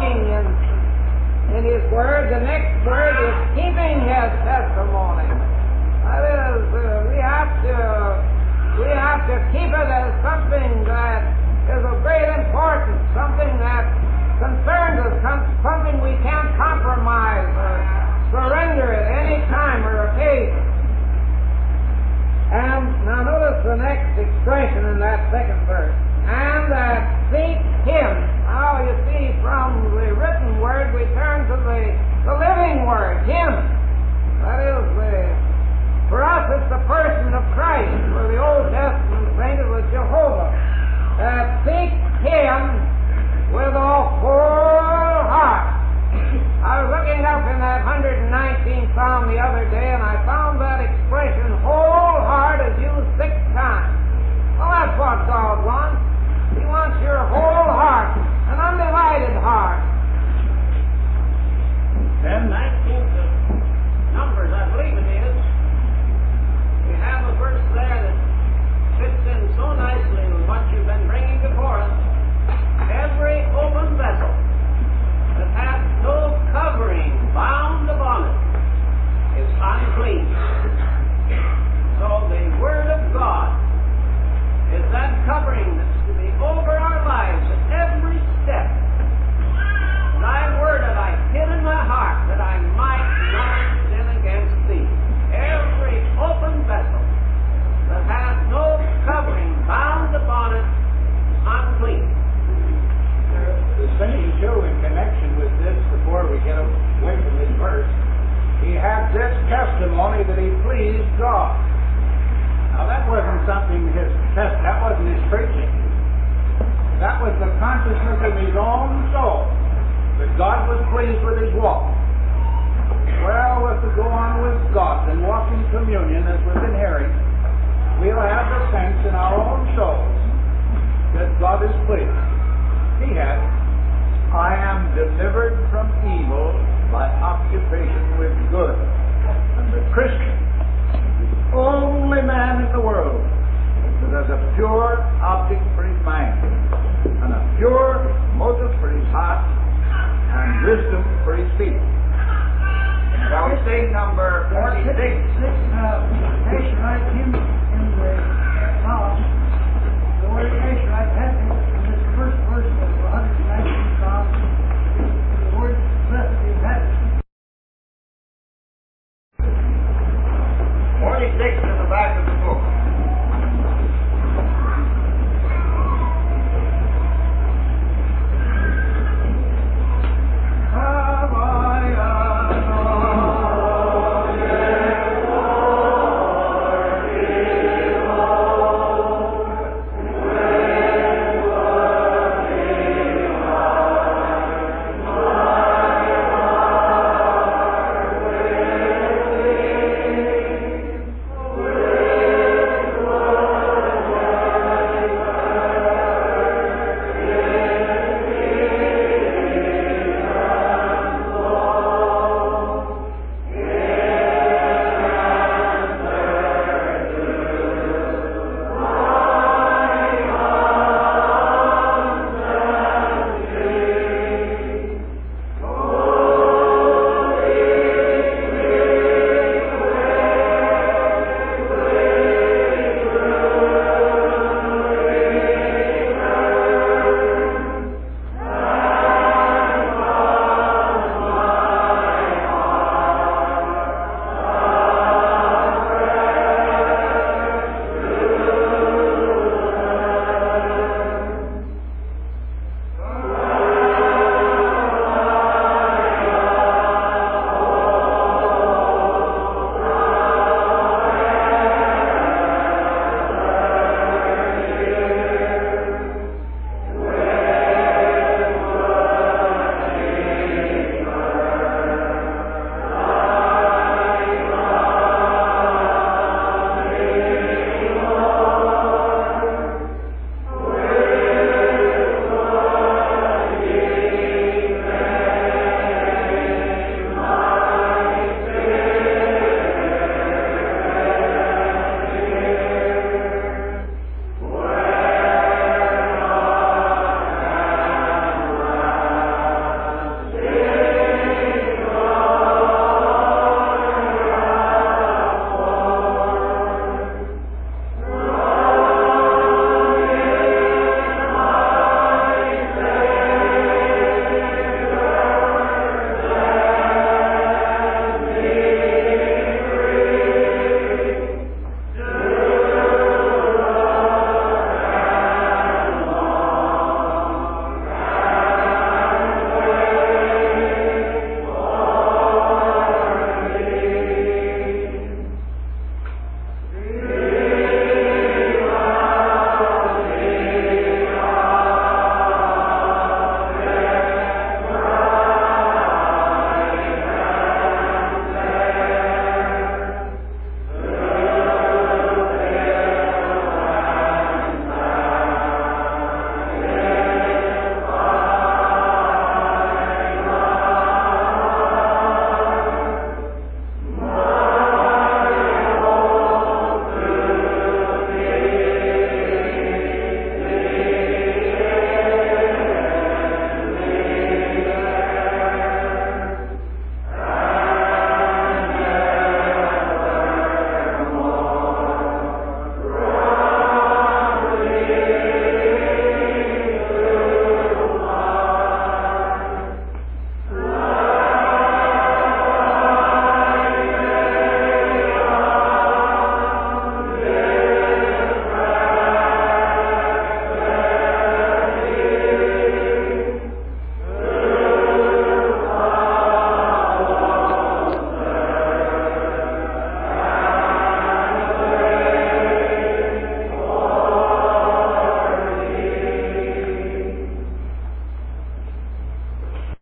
walking in His Word. The next word is keeping His testimony. That is, we have to keep it as something that is of great importance, something that concerns us, something we can't compromise or surrender at any time or occasion. And now notice the next expression in that second verse. And that seek Him. Now you see, from the written word we turn to the living word, Him. That is, for us it's the person of Christ. For the Old Testament saint it was Jehovah. That seek Him with a whole heart. I was looking up in that 119th Psalm the other day, and I found that expression, whole heart, is used 6 times. Well, that's what God wants. He wants your whole heart, an undivided heart. Then 19th of Numbers, I believe it is, we have a verse there that fits in so nicely with what you've been bringing before us. Every open vessel that hath no covering bound upon it is unclean. So the Word of God is that covering that's to be over our lives at every step. Thy Word have I hid in my heart that I might not sin against Thee. Every open vessel that hath no covering bound upon it is unclean. The saying too, in connection with this, before we get away from this verse, he had this testimony that he pleased God. Now that wasn't something that wasn't his preaching. That was the consciousness of his own soul that God was pleased with his walk. Well, if we go on with God and walk in communion as we've been hearing, we'll have the sense in our own souls that God is pleased. He has. I am delivered from evil by occupation with good. And the Christian is the only man in the world that has a pure object for his mind, and a pure motive for his heart, and wisdom for his feet. Shall we sing number 46? Six, like him in the